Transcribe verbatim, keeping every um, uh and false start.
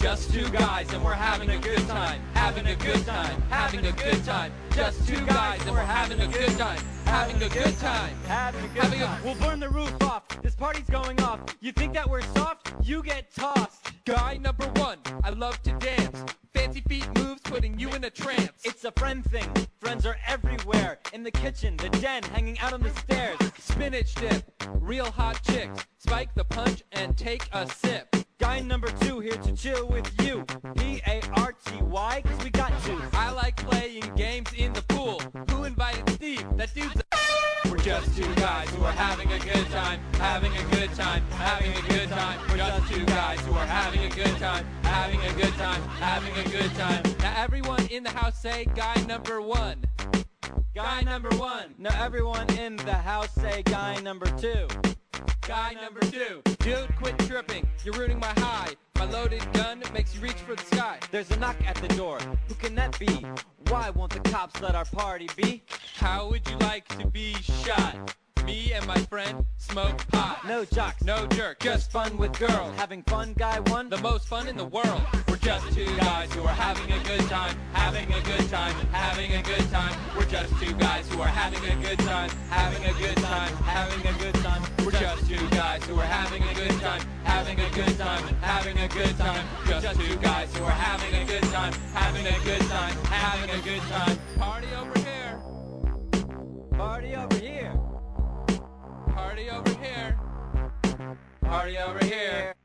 just two guys and we're having a good time, having a good time, having a good time. Just two guys and we're having a good time, having a good time, Having a good having a time. We'll burn the roof off. This party's going off. You think that we're soft? You get tossed. Guy number one, I love to dance. Fancy feet moves putting you in a trance. It's a friend thing. Friends are everywhere. In the kitchen, the den, hanging out on the stairs. Spinach dip, real hot chicks. Spike the punch and take a sip. Guy number two here to chill with you. P A R T Y, cause we got to. I like playing games in the pool. Who invited Steve? That dude's a We're just two guys who are having a good time, having a good time, having a good time. We're just two guys who are having a good time, having a good time, having a good time. Now everyone in the house say guy number one. Guy number one. Now everyone in the house say guy number two. Guy number two. Dude, quit tripping. You're ruining my high. My loaded gun makes you reach for the sky. There's a knock at the door. Who can that be? Why won't the cops let our party be? How would you like to be shot? Me and my friend smoke pot. No jocks, No jerk, just fun with girls. Having fun, guy one? The most fun in the world. We're just two guys who are having a good time, having a good time, having a good time. We're just two guys who are having a good time, having a good time, having a good time. We're just two guys who are having a good time, having a good time, having a good time. Just two guys who are having a good time, having a good time, having a good time. Party over here. Party over here. Party over here. Party over here.